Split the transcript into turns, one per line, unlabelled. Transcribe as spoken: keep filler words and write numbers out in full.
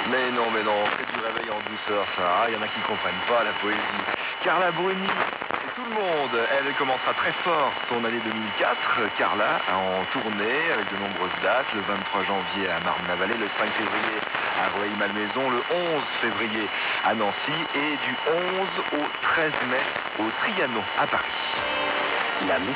Mais non, mais non, faites du réveil en douceur, ça. Il y en a qui comprennent pas la poésie. Carla Bruni, c'est tout le monde. Elle commencera très fort son année deux mille quatre. Carla en tournée avec de nombreuses dates. Le vingt-trois janvier à Marne-la-Vallée, le cinq février à Rueil-Malmaison, le onze février à Nancy et du onze au treize mai au Trianon à Paris. La